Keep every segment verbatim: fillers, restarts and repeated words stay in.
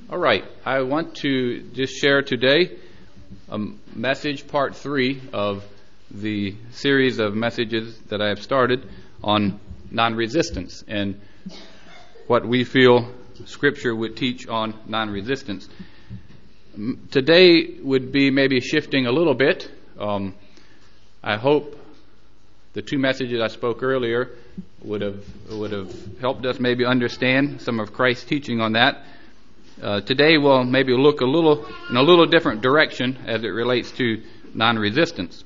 All right, I want to just share today a message, part three of the series of messages that I have started on non-resistance and what we feel Scripture would teach on non-resistance. Today would be maybe shifting a little bit. Um, I hope the two messages I spoke earlier would have would have helped us maybe understand some of Christ's teaching on that. Uh, today we'll maybe look a little in a little different direction as it relates to non-resistance.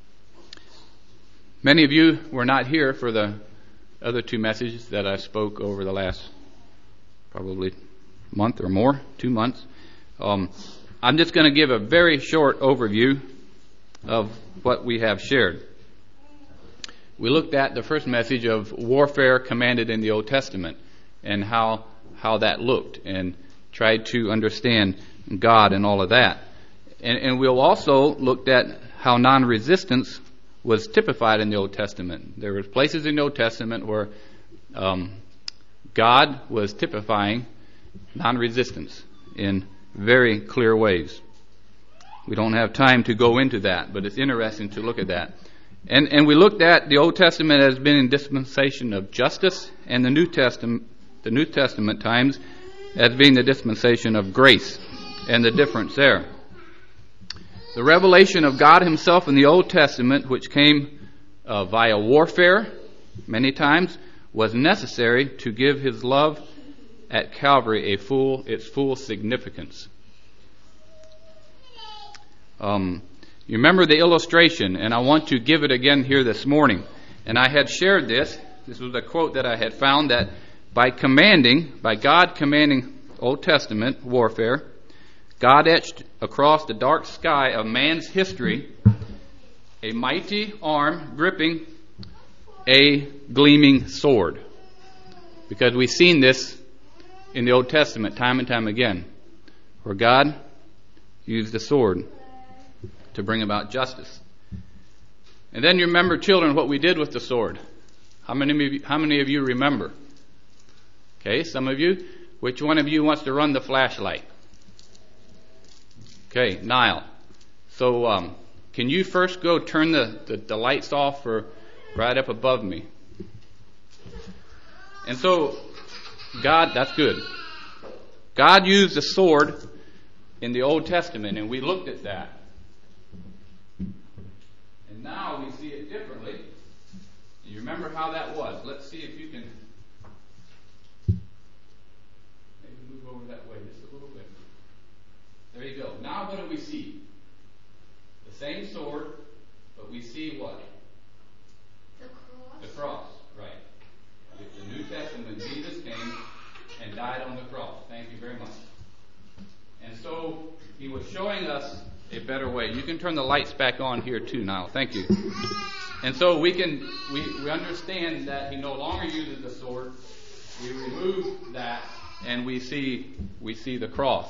Many of you were not here for the other two messages that I spoke over the last probably month or more, two months. Um, I'm just going to give a very short overview of what we have shared. We looked at the first message of warfare commanded in the Old Testament and how how that looked, and tried to understand God and all of that. And, and we'll also looked at how non-resistance was typified in the Old Testament. There were places in the Old Testament where um, God was typifying non-resistance in very clear ways. We don't have time to go into that, but it's interesting to look at that. And and we looked at the Old Testament as being in dispensation of justice, and the New Testament, the New Testament times as being the dispensation of grace, and the difference there. The revelation of God Himself in the Old Testament, which came uh, via warfare many times, was necessary to give His love at Calvary a full its full significance. Um, you remember the illustration, and I want to give it again here this morning. And I had shared this. This was a quote that I had found, that by commanding, by God commanding Old Testament warfare, God etched across the dark sky of man's history a mighty arm gripping a gleaming sword. Because we've seen this in the Old Testament time and time again, where God used the sword to bring about justice. And then you remember, children, what we did with the sword. How many of you, how many of you remember? Okay, some of you. Which one of you wants to run the flashlight? Okay, Niall. So um, can you first go turn the, the, the lights off for right up above me? And so God, that's good. God used the sword in the Old Testament, and we looked at that. And now we see it differently. You remember how that was. Let's see if you can maybe move over that way just a little bit. There you go. Now what do we see? The same sword, but we see what? The cross. The cross, right. With the New Testament, Jesus came and died on the cross. Thank you very much. And so He was showing us a better way. You can turn the lights back on here too now. Thank you. And so we can we, we understand that He no longer uses the sword. We remove that, and we see we see the cross.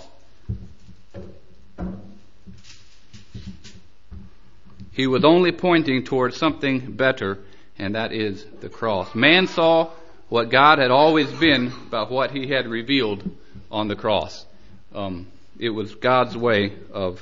He was only pointing towards something better, and that is the cross. Man saw what God had always been by what He had revealed on the cross. Um, it was God's way of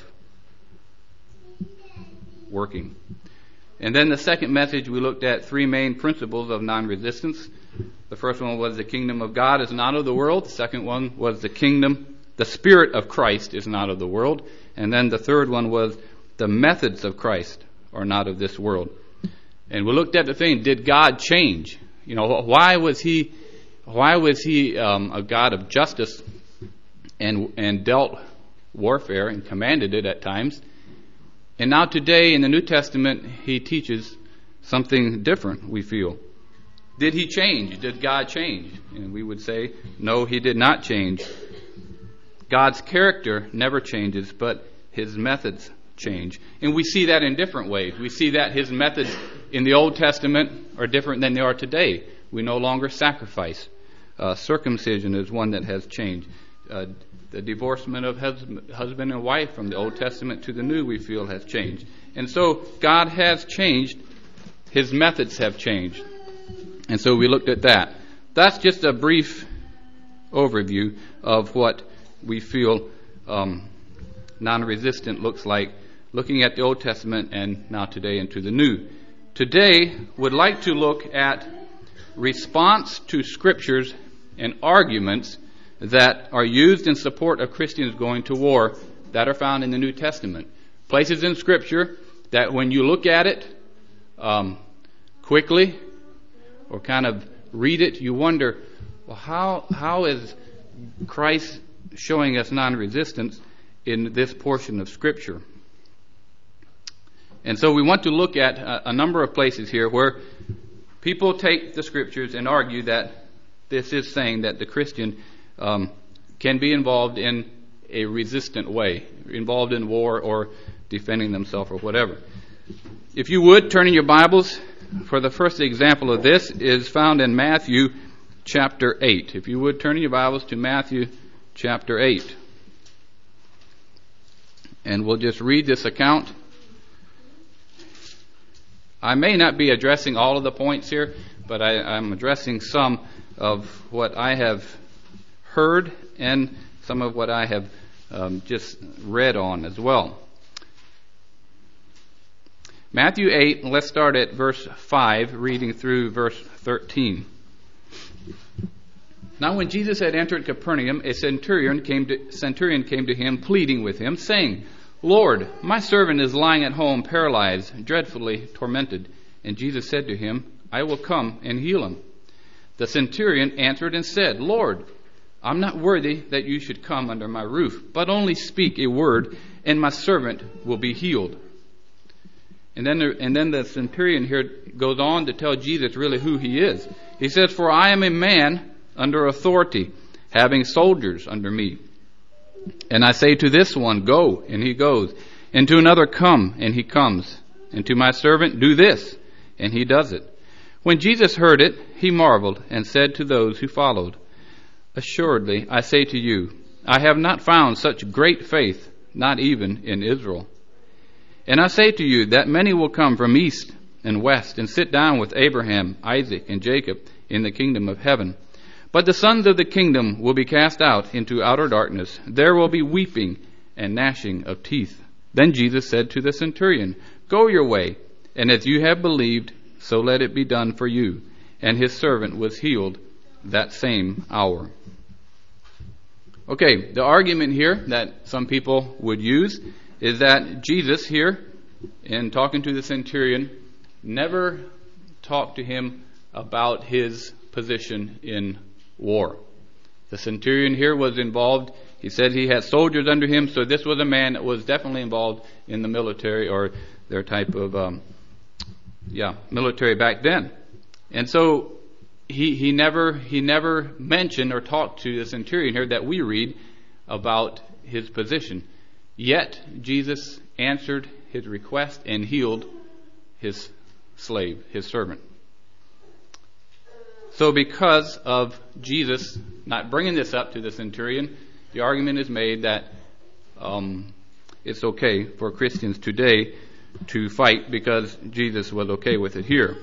working. And then the second message, we looked at three main principles of non-resistance. The first one was the kingdom of God is not of the world. The second one was the kingdom, the Spirit of Christ is not of the world. And then the third one was the methods of Christ are not of this world. And we looked at the thing, did God change? You know, why was He, why was He um, a God of justice and and dealt warfare and commanded it at times? And now today in the New Testament, He teaches something different, we feel. Did He change? Did God change? And we would say, no, He did not change. God's character never changes, but His methods change. And we see that in different ways. We see that His methods in the Old Testament are different than they are today. We no longer sacrifice. Uh, circumcision is one that has changed. Uh, the divorcement of hus- husband and wife from the Old Testament to the New, we feel, has changed. And so God has changed. His methods have changed. And so we looked at that. That's just a brief overview of what we feel um, non-resistant looks like, looking at the Old Testament and now today into the New. Today, would like to look at response to scriptures and arguments that are used in support of Christians going to war that are found in the New Testament. Places in Scripture that when you look at it um, quickly or kind of read it, you wonder, well, how how is Christ showing us non-resistance in this portion of Scripture? And so we want to look at a, a number of places here where people take the Scriptures and argue that this is saying that the Christian um, can be involved in a resistant way, involved in war or defending themselves or whatever. If you would, turn in your Bibles, for the first example of this is found in Matthew chapter eight. If you would, turn in your Bibles to Matthew chapter eight. And we'll just read this account. I may not be addressing all of the points here, but I, I'm addressing some of what I have heard and some of what I have um, just read on as well. Matthew eight, and let's start at verse five, reading through verse thirteen. Now when Jesus had entered Capernaum, a centurion came to, centurion came to him, pleading with him, saying, Lord, my servant is lying at home, paralyzed, dreadfully tormented. And Jesus said to him, I will come and heal him. The centurion answered and said, Lord, I'm not worthy that you should come under my roof, but only speak a word, and my servant will be healed. And then, there, and then the centurion here goes on to tell Jesus really who he is. He says, For I am a man under authority, having soldiers under me. And I say to this one, Go, and he goes. And to another, Come, and he comes. And to my servant, Do this, and he does it. When Jesus heard it, he marveled, and said to those who followed, Assuredly, I say to you, I have not found such great faith, not even in Israel. And I say to you that many will come from east and west and sit down with Abraham, Isaac, and Jacob in the kingdom of heaven. But the sons of the kingdom will be cast out into outer darkness. There will be weeping and gnashing of teeth. Then Jesus said to the centurion, Go your way, and as you have believed, so let it be done for you. And his servant was healed that same hour. Okay, the argument here that some people would use is that Jesus here, in talking to the centurion, never talked to him about his position in war. The centurion here was involved. He said he had soldiers under him, so this was a man that was definitely involved in the military or their type of, um, yeah, military back then. And so he he never he never mentioned or talked to the centurion here that we read about his position. Yet Jesus answered his request and healed his slave, his servant. So because of Jesus not bringing this up to the centurion, the argument is made that um, it's okay for Christians today to fight because Jesus was okay with it here.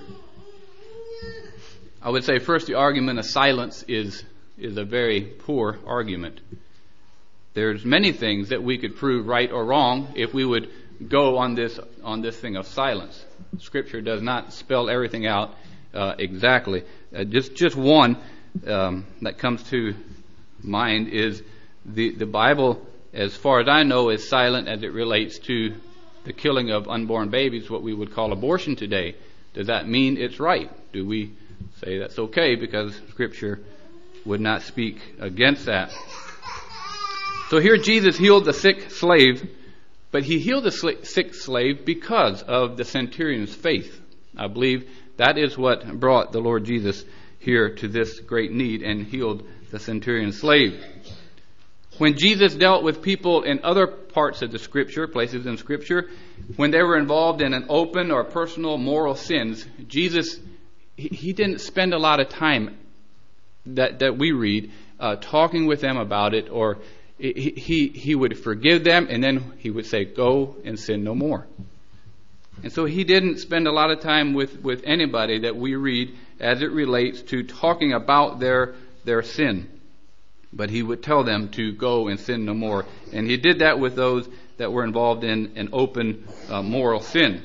I would say first the argument of silence is is a very poor argument. There's many things that we could prove right or wrong if we would go on this on this thing of silence. Scripture does not spell everything out uh, exactly. Uh, just just one um, that comes to mind is the the Bible, as far as I know, is silent as it relates to the killing of unborn babies, what we would call abortion today. Does that mean it's right? Do we say that's okay because Scripture would not speak against that? So here Jesus healed the sick slave, but he healed the sick slave because of the centurion's faith. I believe that is what brought the Lord Jesus here to this great need and healed the centurion's slave. When Jesus dealt with people in other parts of the Scripture, places in Scripture, when they were involved in an open or personal moral sins, Jesus, he, he didn't spend a lot of time that, that we read uh, talking with them about it, or he, he, he would forgive them and then he would say, go and sin no more. And so he didn't spend a lot of time with, with anybody that we read as it relates to talking about their, their sin. but he would tell them to go and sin no more. And he did that with those that were involved in an open uh, moral sin.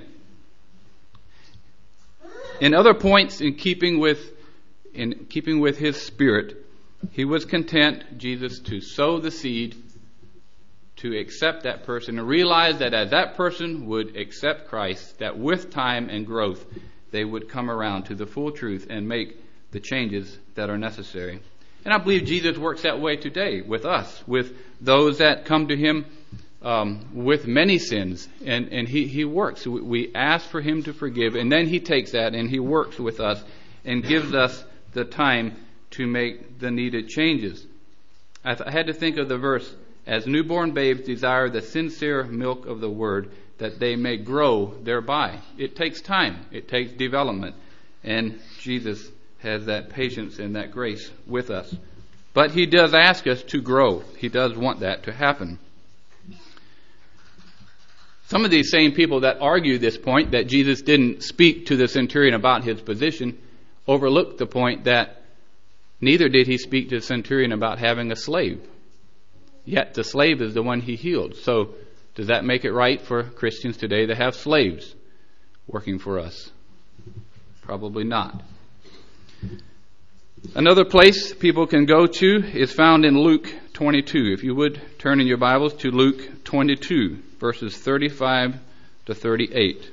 In other points, in keeping with in keeping with his spirit, he was content, Jesus, to sow the seed, to accept that person, and realize that as that person would accept Christ, that with time and growth, they would come around to the full truth and make the changes that are necessary. And I believe Jesus works that way today with us, with those that come to him um, with many sins. And, and he, he works. We ask for him to forgive, and then he takes that and he works with us and gives us the time to make the needed changes. I, th- I had to think of the verse, as newborn babes desire the sincere milk of the word, that they may grow thereby. It takes time. It takes development. And Jesus has that patience and that grace with us. But he does ask us to grow. He does want that to happen. Some of these same people that argue this point, that Jesus didn't speak to the centurion about his position, overlook the point that neither did he speak to the centurion about having a slave. Yet the slave is the one he healed. So does that make it right for Christians today to have slaves working for us? Probably not. Another place people can go to is found in Luke twenty-two. If you would turn in your Bibles to Luke twenty-two, verses thirty-five to thirty-eight.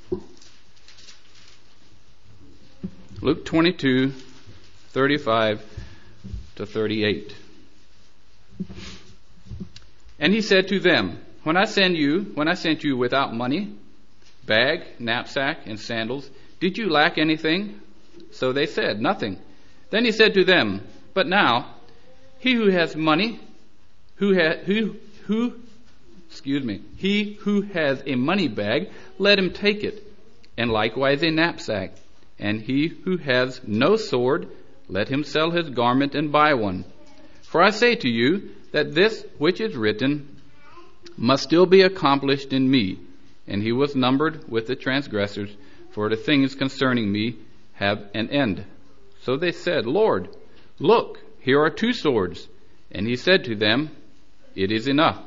Luke twenty-two, thirty-five to thirty-eight. And he said to them, When I send you, when I sent you without money, bag, knapsack, and sandals, did you lack anything? So they said, Nothing. Then he said to them, But now, he who has money, who ha- who who, excuse me, he who has a money bag, let him take it, and likewise a knapsack. And he who has no sword, let him sell his garment and buy one. For I say to you that this which is written must still be accomplished in me. And he was numbered with the transgressors, for the things concerning me have an end. So they said, Lord, look, here are two swords. And he said to them, It is enough.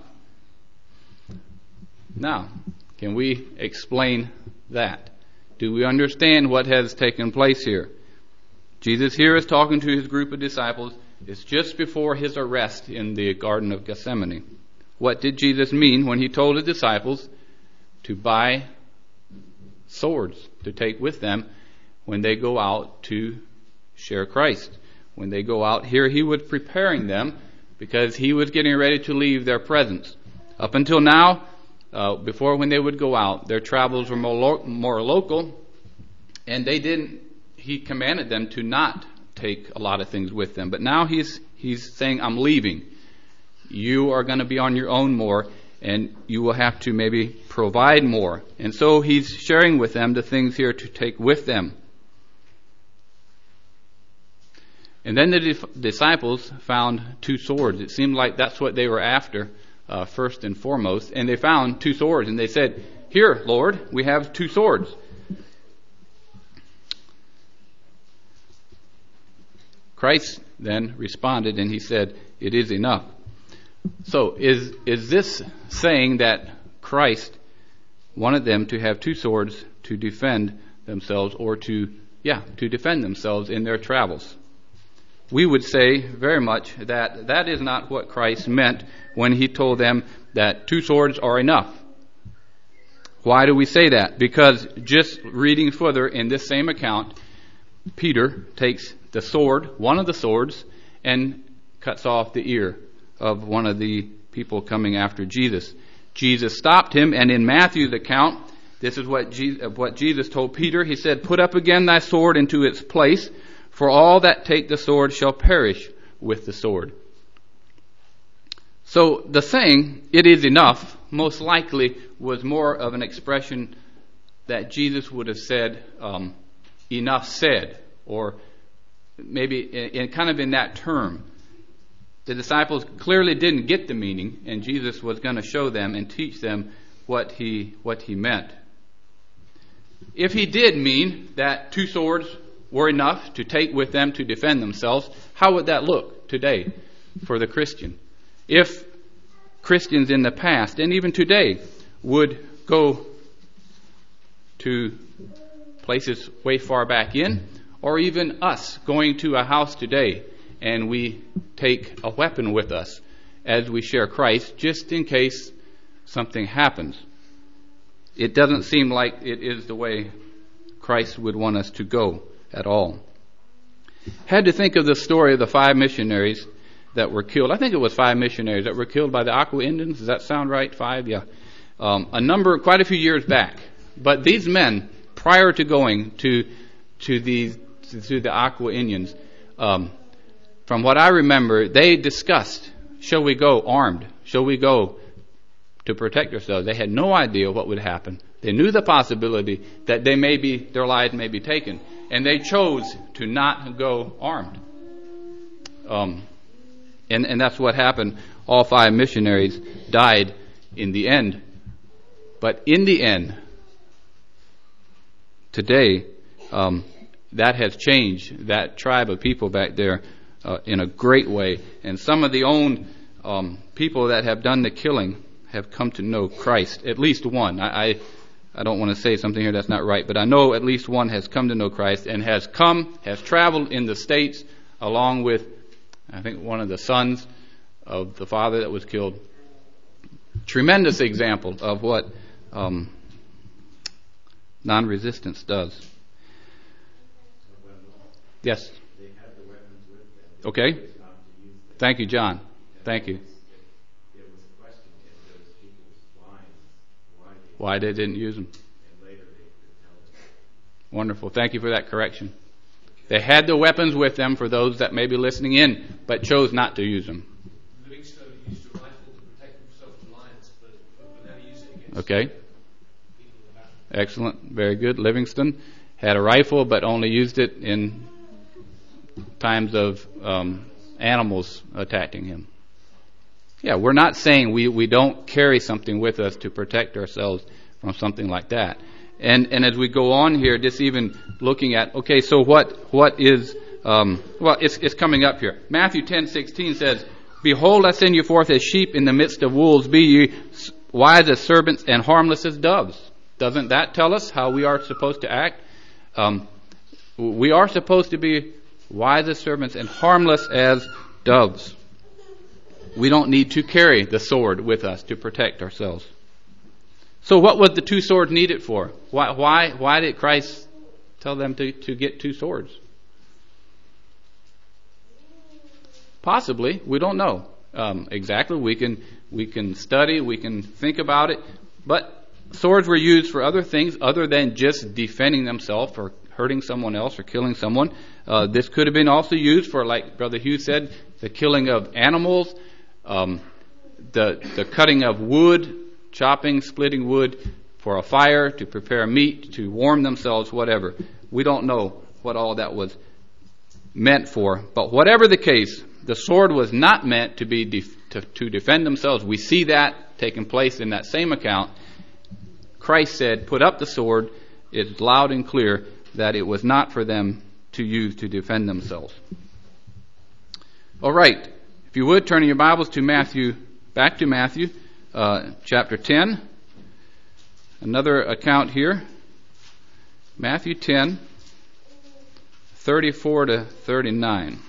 Now, can we explain that? Do we understand what has taken place here? Jesus here is talking to his group of disciples. It's just before his arrest in the Garden of Gethsemane. What did Jesus mean when he told his disciples to buy swords to take with them when they go out to share Christ? When they go out here, he was preparing them because he was getting ready to leave their presence. Up until now, uh, before when they would go out, their travels were more, lo- more local, and they didn't. He commanded them to not take a lot of things with them. But now he's he's saying, I'm leaving. You are going to be on your own more, and you will have to maybe provide more. And so he's sharing with them the things here to take with them. And then the dif- disciples found two swords. It seemed like that's what they were after, uh, first and foremost. And they found two swords, and they said, Here, Lord, we have two swords. Christ then responded, and he said, It is enough. So is is this saying that Christ wanted them to have two swords to defend themselves, or to, yeah, to defend themselves in their travels? We would say very much that that is not what Christ meant when he told them that two swords are enough. Why do we say that? Because just reading further in this same account, Peter takes the sword, one of the swords, and cuts off the ear of one of the people coming after Jesus. Jesus stopped him, and in Matthew's account, this is what Jesus, what Jesus told Peter. He said, Put up again thy sword into its place, for all that take the sword shall perish with the sword. So the saying, it is enough, most likely was more of an expression that Jesus would have said, um, enough said, or maybe in, in kind of in that term. The disciples clearly didn't get the meaning, and Jesus was going to show them and teach them what he what he meant. If he did mean that two swords were enough to take with them to defend themselves, how would that look today? for the Christian. If Christians in the past and even today would go to places way far back in, or even us going to a house today and we take a weapon with us as we share Christ just in case something happens. It doesn't seem like it is the way Christ would want us to go at all. Had to think of the story of the five missionaries that were killed. I think it was five missionaries that were killed by the Aqua Indians. Does that sound right? Five? Yeah. Um, a number, quite a few years back. But these men, prior to going to to these to the Aqua Indians, um, from what I remember, they discussed: shall we go armed? Shall we go to protect ourselves? They had no idea what would happen. They knew the possibility that they may be their lives may be taken, and they chose to not go armed. Um, and and that's what happened. All five missionaries died in the end. But in the end, today, um, that has changed that tribe of people back there uh, in a great way. And some of the own um, people that have done the killing have come to know Christ. At least one. I, I, I don't want to say something here that's not right, but I know at least one has come to know Christ and has come, has traveled in the States along with, I think, one of the sons of the father that was killed. Tremendous example of what um, non-resistance does. Yes. Okay. Thank you, John. Thank you. Why they didn't use them. Wonderful. Thank you for that correction. They had the weapons with them for those that may be listening in, but chose not to use them. Livingstone used a rifle to protect himself from lions, but never used it against Okay. people in the battle. Excellent. Very good. Livingston had a rifle, but only used it in times of um, animals attacking him. Yeah, we're not saying we, we don't carry something with us to protect ourselves from something like that. And and as we go on here, just even looking at, okay, so what what is, um, well, it's it's coming up here. Matthew ten sixteen says, "Behold, I send you forth as sheep in the midst of wolves. Be ye wise as serpents and harmless as doves." Doesn't that tell us how we are supposed to act? Um, we are supposed to be wise as serpents and harmless as doves. We don't need to carry the sword with us to protect ourselves. So what was the two swords needed for? Why why why did Christ tell them to, to get two swords? Possibly, we don't know um, exactly. We can we can study, we can think about it, but swords were used for other things other than just defending themselves or hurting someone else or killing someone. Uh, this could have been also used for, like Brother Hugh said, the killing of animals, um, the the cutting of wood, chopping, splitting wood for a fire, to prepare meat, to warm themselves, whatever. We don't know what all that was meant for. But whatever the case, the sword was not meant to be def- to, to defend themselves. We see that taking place in that same account. Christ said, put up the sword. It's loud and clear that it was not for them to use to defend themselves. All right. If you would, turn in your Bibles to Matthew, back to Matthew. Uh, chapter ten, another account here. Matthew ten, thirty-four to thirty-nine.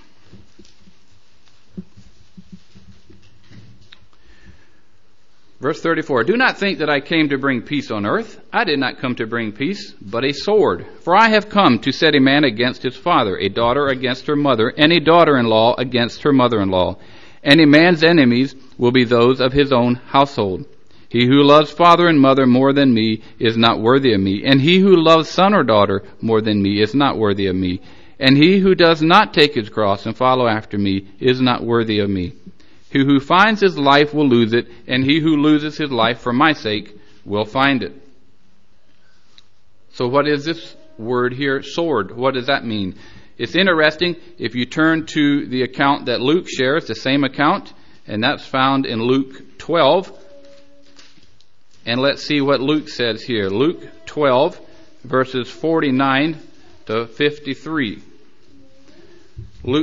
Verse thirty-four, "Do not think that I came to bring peace on earth. I did not come to bring peace, but a sword. For I have come to set a man against his father, a daughter against her mother, and a daughter-in-law against her mother-in-law. And a man's enemies will be those of his own household. He who loves father and mother more than me is not worthy of me, and he who loves son or daughter more than me is not worthy of me. And he who does not take his cross and follow after me is not worthy of me. He who finds his life will lose it, and he who loses his life for my sake will find it." So what is this word here? Sword. What does that mean? It's interesting if you turn to the account that Luke shares, the same account, and that's found in Luke twelve. And let's see what Luke says here. Luke twelve, verses forty-nine to fifty-three. Luke's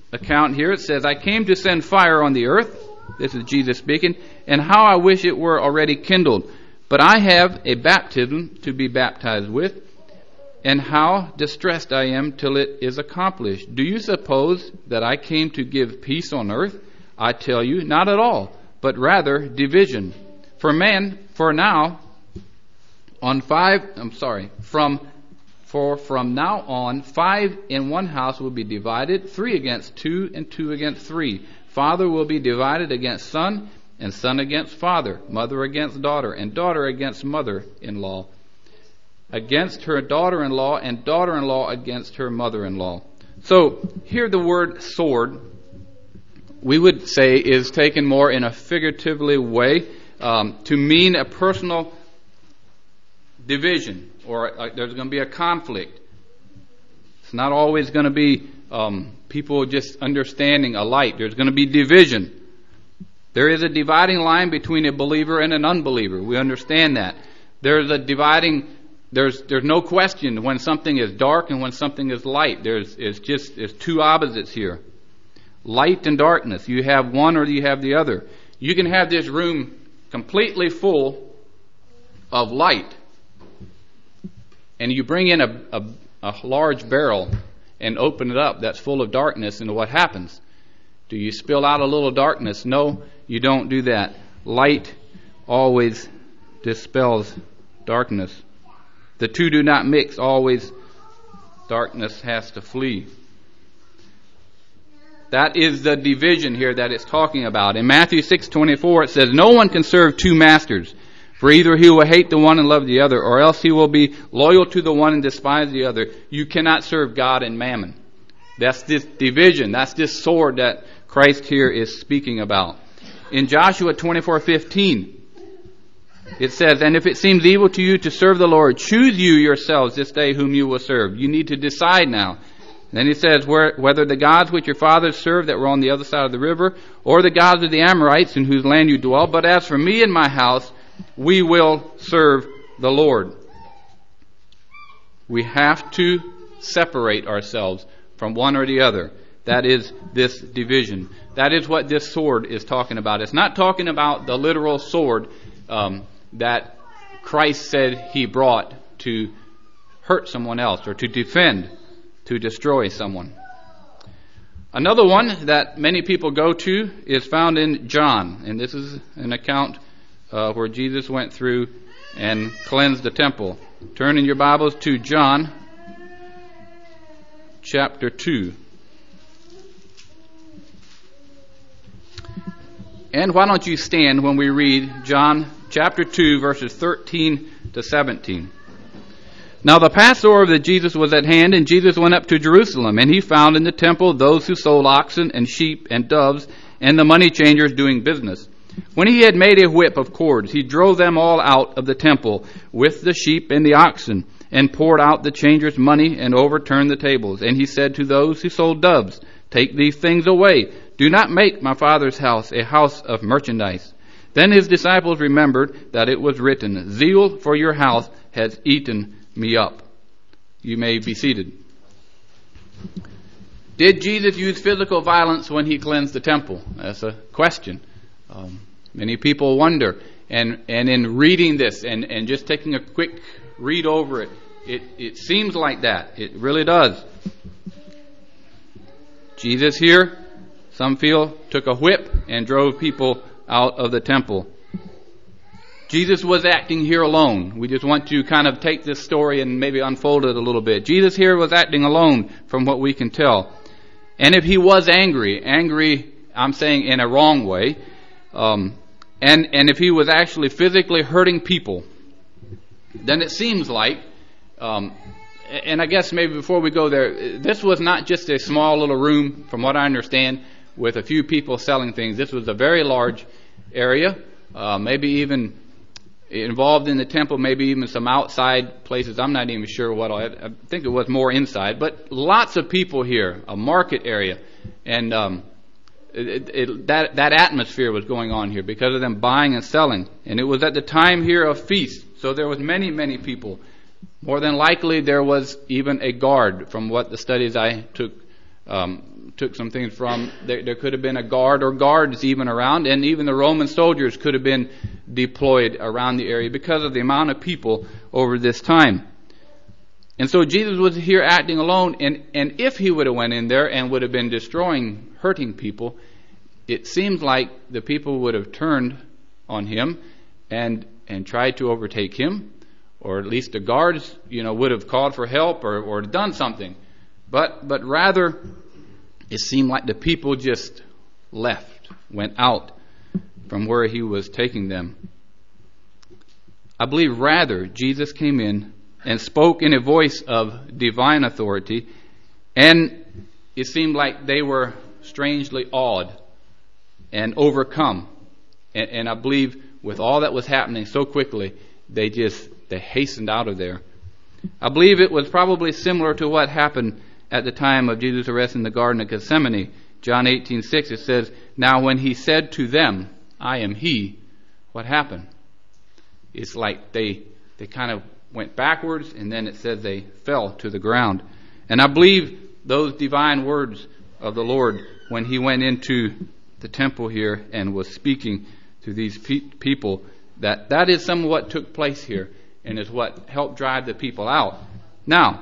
account here, it says, I came to send fire on the earth. This is Jesus speaking. And how I wish it were already kindled. But I have a baptism to be baptized with, and how distressed I am till it is accomplished. Do you suppose that I came to give peace on earth? I tell you, not at all, but rather division. For man, for now, on five, I'm sorry, from, for from now on, five in one house will be divided, three against two, and two against three. Father will be divided against son, and son against father, mother against daughter, and daughter against mother-in-law, against her daughter-in-law, and daughter-in-law against her mother-in-law. So, here the word sword, we would say, is taken more in a figuratively way um, to mean a personal division, or uh, there's going to be a conflict. It's not always going to be um, people just understanding alike. There's going to be division. There is a dividing line between a believer and an unbeliever. We understand that. There's a dividing, there's there's no question when something is dark and when something is light. There's it's just there's two opposites here. Light and darkness. You have one or you have the other. You can have this room completely full of light, and you bring in a, a, a large barrel and open it up that's full of darkness, and what happens? Do you spill out a little darkness? No, you don't do that. Light always dispels darkness. The two do not mix. Always darkness has to flee. That is the division here that it's talking about. In Matthew six twenty-four it says, no one can serve two masters, for either he will hate the one and love the other, or else he will be loyal to the one and despise the other. You cannot serve God and mammon. That's this division. That's this sword that Christ here is speaking about. In Joshua twenty-four fifteen, it says, and if it seems evil to you to serve the Lord, choose you yourselves this day whom you will serve. You need to decide now. Then he says, whether the gods which your fathers served that were on the other side of the river, or the gods of the Amorites in whose land you dwell, but as for me and my house, we will serve the Lord. We have to separate ourselves from one or the other. That is this division. That is what this sword is talking about. It's not talking about the literal sword um, that Christ said he brought to hurt someone else or to defend, to destroy someone. Another one that many people go to is found in John, and this is an account uh, where Jesus went through and cleansed the temple. Turn in your Bibles to John chapter two. And why don't you stand when we read John chapter two, verses thirteen to seventeen. Now the Passover of Jesus was at hand, and Jesus went up to Jerusalem, and he found in the temple those who sold oxen and sheep and doves, and the money changers doing business. When he had made a whip of cords, he drove them all out of the temple with the sheep and the oxen, and poured out the changers' money, and overturned the tables. And he said to those who sold doves, take these things away. Do not make my Father's house a house of merchandise. Then his disciples remembered that it was written, zeal for your house has eaten me up. You may be seated. Did Jesus use physical violence when he cleansed the temple? That's a question. Um, many people wonder. And, and in reading this and, and just taking a quick read over it, it, it seems like that. It really does. Jesus here, some feel, took a whip and drove people out of the temple. Jesus was acting here alone. We just want to kind of take this story and maybe unfold it a little bit. Jesus here was acting alone from what we can tell. And if he was angry, angry, I'm saying in a wrong way, um, and, and if he was actually physically hurting people, then it seems like, um, and I guess maybe before we go there, this was not just a small little room, from what I understand, with a few people selling things. This was a very large area, uh, maybe even involved in the temple, maybe even some outside places. I'm not even sure what. I, I think it was more inside, but lots of people here, a market area, and um, it, it, that that atmosphere was going on here because of them buying and selling. And it was at the time here of feast, so there was many, many people. More than likely, there was even a guard, from what the studies I took um, took some things from. There, there could have been a guard or guards even around, and even the Roman soldiers could have been deployed around the area because of the amount of people over this time. And so Jesus was here acting alone, and, and if he would have went in there and would have been destroying, hurting people, it seems like the people would have turned on him and and tried to overtake him, or at least the guards, you know, would have called for help or, or done something. But but rather, it seemed like the people just left, went out from where he was taking them. I believe rather Jesus came in and spoke in a voice of divine authority, and it seemed like they were strangely awed and overcome. And, and I believe with all that was happening so quickly, they just they hastened out of there. I believe it was probably similar to what happened at the time of Jesus' arrest in the Garden of Gethsemane. John eighteen six, it says, "Now when he said to them, 'I am he,' what happened?" It's like they they kind of went backwards, and then it says they fell to the ground. And I believe those divine words of the Lord when he went into the temple here and was speaking to these pe- people, that that is some of what took place here and is what helped drive the people out. Now,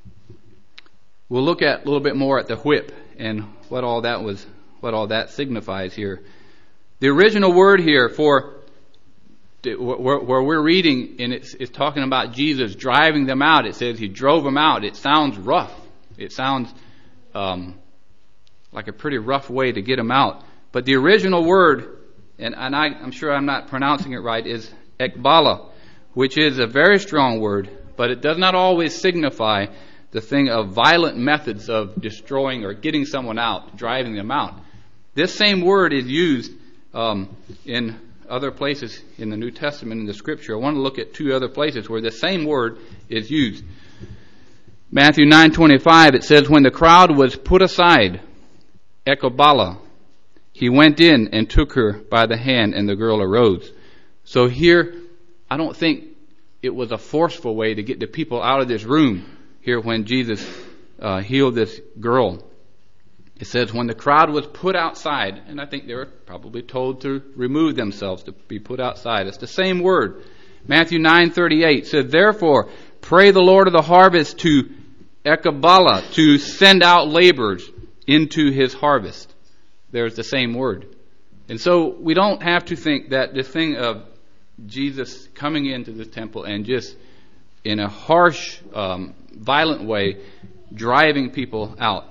we'll look at a little bit more at the whip and what all that was, what all that signifies here. The original word here for where, where we're reading, and it's, it's talking about Jesus driving them out. It says he drove them out. It sounds rough. It sounds um, like a pretty rough way to get them out. But the original word, and, and I, I'm sure I'm not pronouncing it right, is ekbala, which is a very strong word, but it does not always signify the thing of violent methods of destroying or getting someone out, driving them out. This same word is used um, in other places in the New Testament in the Scripture. I want to look at two other places where the same word is used. Matthew nine twenty-five, it says, "When the crowd was put aside, ekobala, he went in and took her by the hand, and the girl arose." So here, I don't think it was a forceful way to get the people out of this room here when Jesus uh, healed this girl. It says when the crowd was put outside, and I think they were probably told to remove themselves, to be put outside. It's the same word. Matthew nine thirty-eight said, "Therefore, pray the Lord of the harvest to ekabala, to send out laborers into his harvest." There's the same word. And so we don't have to think that the thing of Jesus coming into the temple and just in a harsh, um, violent way, driving people out.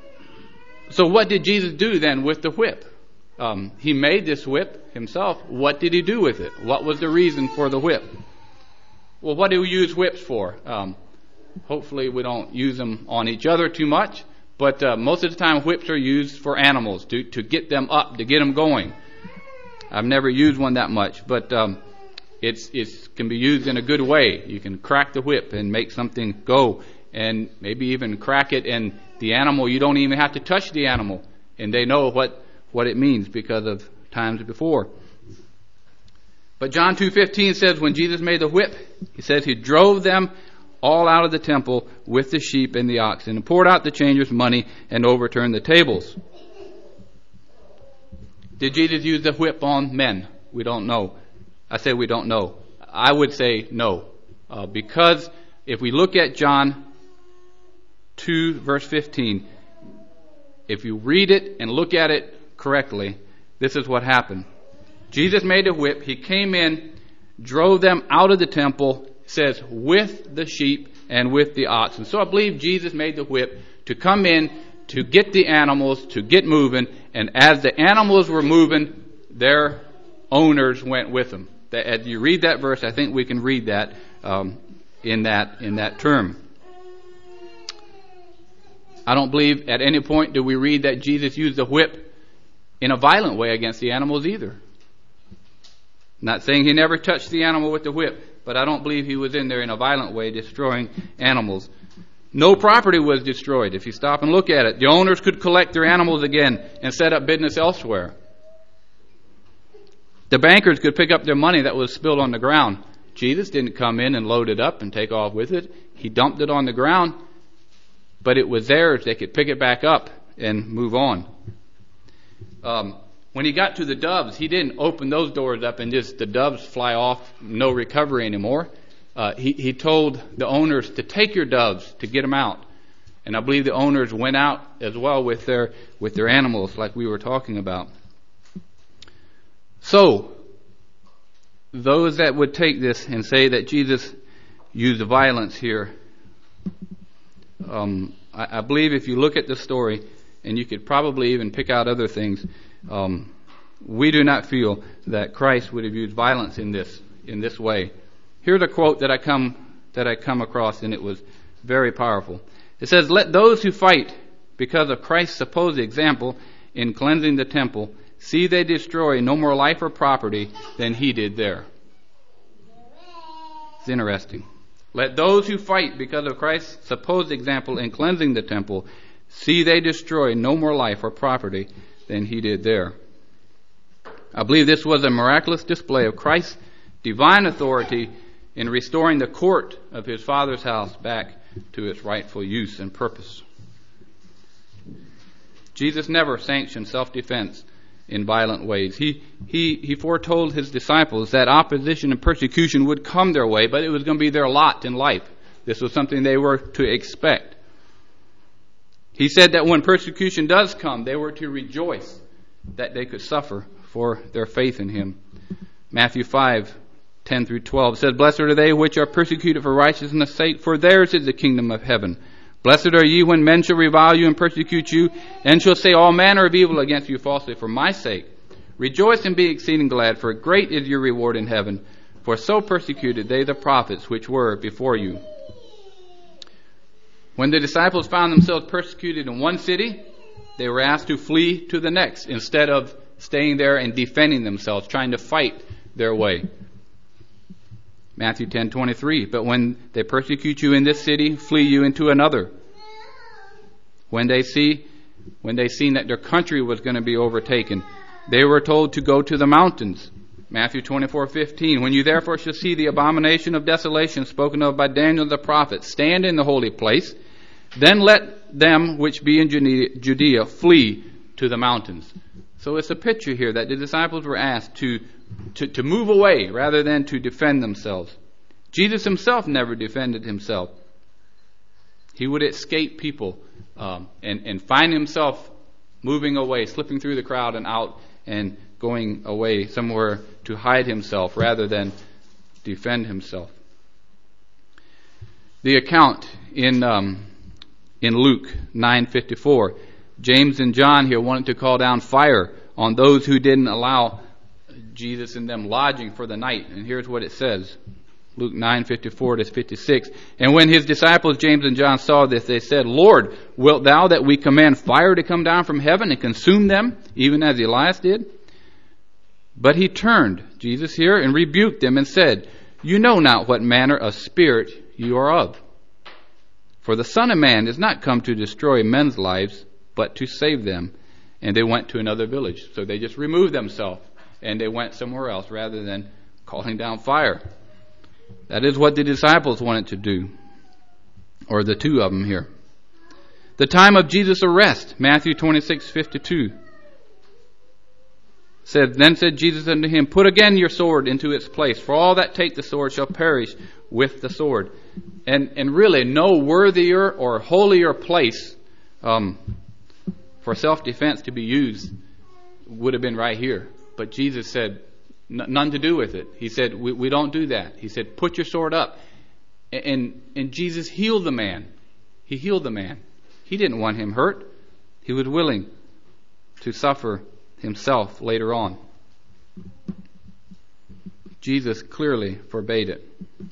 So what did Jesus do then with the whip? Um, he made this whip himself. What did he do with it? What was the reason for the whip? Well, what do we use whips for? Um, hopefully we don't use them on each other too much, but uh, most of the time whips are used for animals, to, to get them up, to get them going. I've never used one that much, but um, it's it's can be used in a good way. You can crack the whip and make something go, and maybe even crack it, and the animal, you don't even have to touch the animal, and they know what, what it means because of times before. But John two fifteen says when Jesus made the whip, he says he drove them all out of the temple with the sheep and the oxen, and poured out the changers' money and overturned the tables. Did Jesus use the whip on men? We don't know. I say we don't know. I would say no. Uh, because if we look at John two verse fifteen, if you read it and look at it correctly, this is what happened. Jesus made a whip. He came in, drove them out of the temple, says, with the sheep and with the oxen. So I believe Jesus made the whip to come in, to get the animals, to get moving, and as the animals were moving, their owners went with them. As you read that verse, I think we can read that um, in that in that term. I don't believe at any point do we read that Jesus used the whip in a violent way against the animals either. Not saying he never touched the animal with the whip, but I don't believe he was in there in a violent way destroying animals. No property was destroyed. If you stop and look at it, the owners could collect their animals again and set up business elsewhere. The bankers could pick up their money that was spilled on the ground. Jesus didn't come in and load it up and take off with it. He dumped it on the ground, but it was theirs. They could pick it back up and move on. Um, when he got to the doves, he didn't open those doors up and just the doves fly off, no recovery anymore. Uh, he, he told the owners to take your doves, to get them out. And I believe the owners went out as well with their with their animals, like we were talking about. So, those that would take this and say that Jesus used violence here, um, I, I believe if you look at the story, and you could probably even pick out other things, um, we do not feel that Christ would have used violence in this in this way. Here's a quote that I come that I come across, and it was very powerful. It says, "Let those who fight because of Christ's supposed example in cleansing the temple see they destroy no more life or property than he did there." It's interesting. Let those who fight because of Christ's supposed example in cleansing the temple see they destroy no more life or property than he did there. I believe this was a miraculous display of Christ's divine authority in restoring the court of his Father's house back to its rightful use and purpose. Jesus never sanctioned self-defense in violent ways. He, he, he foretold his disciples that opposition and persecution would come their way, but it was going to be their lot in life. This was something they were to expect. He said that when persecution does come, they were to rejoice that they could suffer for their faith in him. Matthew five, ten through twelve says, "Blessed are they which are persecuted for righteousness' sake, for theirs is the kingdom of heaven. Blessed are ye when men shall revile you and persecute you, and shall say all manner of evil against you falsely for my sake. Rejoice and be exceeding glad, for great is your reward in heaven. For so persecuted they the prophets which were before you." When the disciples found themselves persecuted in one city, they were asked to flee to the next instead of staying there and defending themselves, trying to fight their way. Matthew ten twenty-three, "But when they persecute you in this city, flee you into another." When they see, when they seen that their country was going to be overtaken, they were told to go to the mountains. Matthew twenty-four fifteen, "When you therefore shall see the abomination of desolation spoken of by Daniel the prophet stand in the holy place, then let them which be in Judea flee to the mountains." So it's a picture here that the disciples were asked to, to, to move away rather than to defend themselves. Jesus himself never defended himself. He would escape people um, and, and find himself moving away, slipping through the crowd and out and going away somewhere to hide himself rather than defend himself. The account in um, in Luke nine fifty-four, James and John here wanted to call down fire on those who didn't allow Jesus and them lodging for the night. And here's what it says. Luke nine fifty-four to fifty-six. "And when his disciples James and John saw this, they said, Lord, wilt thou that we command fire to come down from heaven and consume them, even as Elias did? But he turned," Jesus here, "and rebuked them and said, You know not what manner of spirit you are of. For the Son of Man is not come to destroy men's lives, but to save them." And they went to another village. So they just removed themselves and they went somewhere else rather than calling down fire. That is what the disciples wanted to do, or the two of them here. The time of Jesus' arrest, Matthew twenty-six fifty-two, said, "Then said Jesus unto him, Put again your sword into its place, for all that take the sword shall perish with the sword." And and really, no worthier or holier place um, for self-defense to be used would have been right here. But Jesus said, none to do with it. He said, we, we don't do that. He said, put your sword up. And, and Jesus healed the man. He healed the man. He didn't want him hurt. He was willing to suffer himself later on. Jesus clearly forbade it.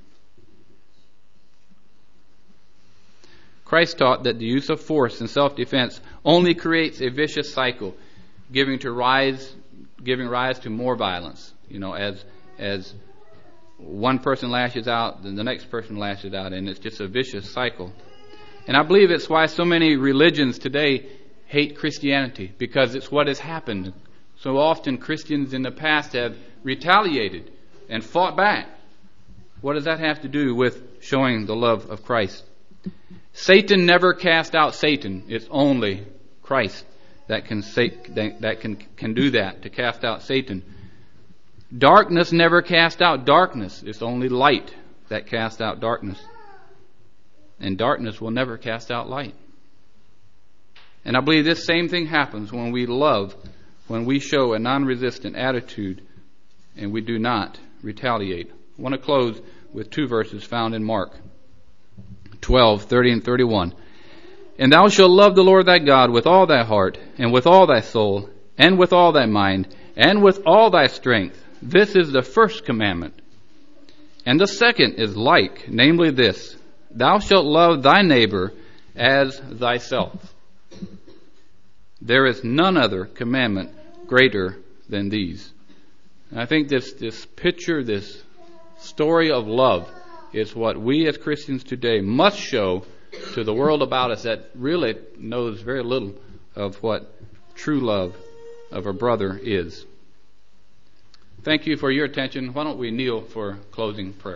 Christ taught that the use of force in self-defense only creates a vicious cycle, giving to rise, giving rise to more violence. You know, as as one person lashes out, then the next person lashes out, and it's just a vicious cycle. And I believe it's why so many religions today hate Christianity, because it's what has happened. So often Christians in the past have retaliated and fought back. What does that have to do with showing the love of Christ? Satan never cast out Satan. It's only Christ that can sa- that, that can can do that, to cast out Satan. Darkness never cast out darkness. It's only light that casts out darkness. And darkness will never cast out light. And I believe this same thing happens when we love, when we show a non-resistant attitude and we do not retaliate. I want to close with two verses found in Mark twelve, thirty and thirty-one. And thou shalt love the Lord thy God with all thy heart, and with all thy soul, and with all thy mind, and with all thy strength. This is the first commandment. And the second is like, namely this, thou shalt love thy neighbor as thyself. There is none other commandment greater than these. And I think this, this picture, this story of love is what we as Christians today must show to the world about us that really knows very little of what true love of a brother is. Thank you for your attention. Why don't we kneel for closing prayer?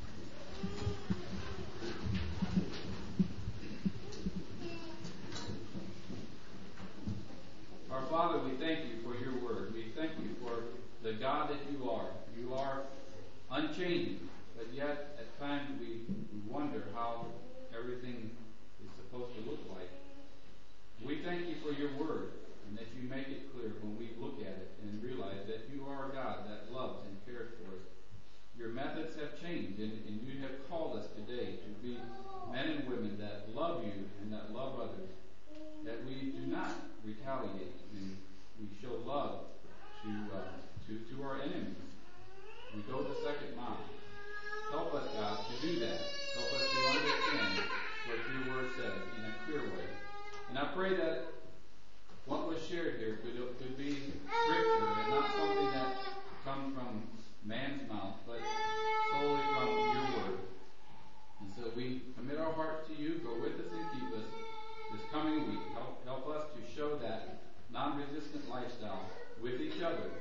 Our Father, we thank you for your word. We thank you for the God that you are. You are unchanging, but yet at times we wonder how everything is supposed to look like. We thank you for your word, and that you make it clear when we look at it and realize that you are a God that loves and cares for us. Your methods have changed, and, and you have called us today to be men and women that love you and that love others, that we do not retaliate, and we show love to uh, to, to our enemies. We go the second mile. Help us, God, to do that. Help us to understand what your word says in a clear way. And I pray that what was shared here could, could be scripture and not something that comes from man's mouth, but solely from your word. And so we commit our hearts to you. Go with us and keep us this coming week. Help, help us to show that non-resistant lifestyle with each other